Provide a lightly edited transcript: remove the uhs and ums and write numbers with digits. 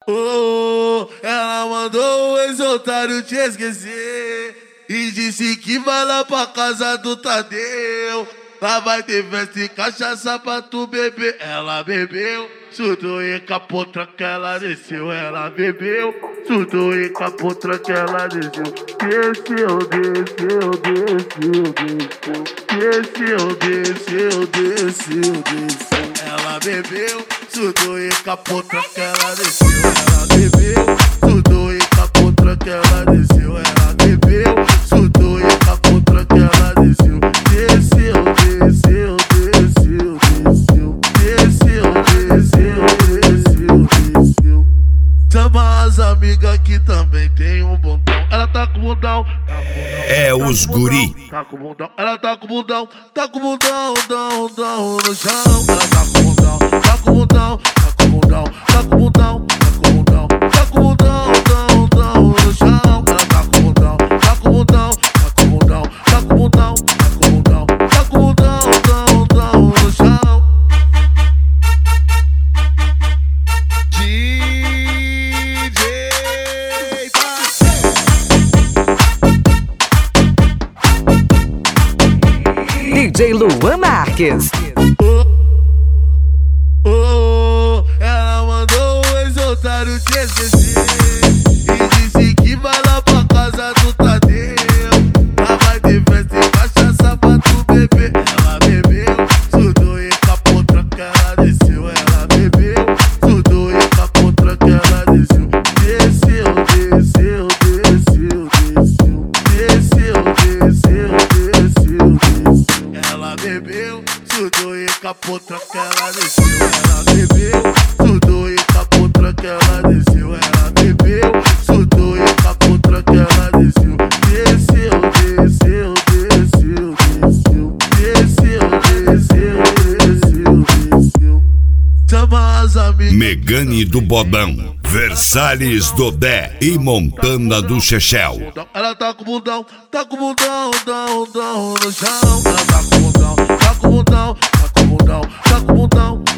Oh, ela mandou o ex-otário te esquecer e disse que vai lá pra casa do Tadeu. Lá vai ter festa e cachaça pra tu beber. Ela bebeu, surtou e capotra que ela desceu. Ela bebeu, surtou e capotra que ela desceu. Desceu, desceu, desceu, desceu. Desceu, desceu, desceu, desceu. Ela bebeu, surtou e capotra que ela desceu. Ela bebeu, surtou e capotra que ela desceu. Ela bebeu, surtou e capotra que ela desceu. Desceu, desceu, desceu, desceu. Desceu, desceu, desceu, desceu. Chama as amigas que também tem um bundão. Ela tá com bundão, É os guri. tá com bundão. Ela tá com bundão, tá com bundão, dão no chão. Ela tá com bundão, tá com bundão, tá com bundão, tá com bundão, tá com bundão, tá com bundão, dão no chão. Ela tá com bundão, tá com bundão, tá com bundão, tá com bundão, tá com bundão, tá com bundão, dão no chão. DJ Luan Marques. Ela mandou o ex-otário te esquecer e disse que vai lá pra casa do Tadeu. Lá vai ter festa e cachaça pra tu beber. Ela bebeu, surtou e capotra que ela desceu. Ela bebeu, surtou e capotra que ela desceu. Desceu, desceu, desceu, desceu. Desceu, desceu, desceu. Ela bebeu, surtou e capotra que ela desceu. Ela bebeu, surtou e capotra que ela desceu. Ela bebeu, surtou e capotra que ela desceu. Desceu, desceu, desceu, desceu. Desceu, desceu, desceu. Chama as amigas. Megane do Bodão, Versalhes do Dé e Montana do Chechel. Ela tá com bundão, tá com bundão, dão no chão. Ela tá com bundão, tá com bundão, tá com bundão, tá com bundão.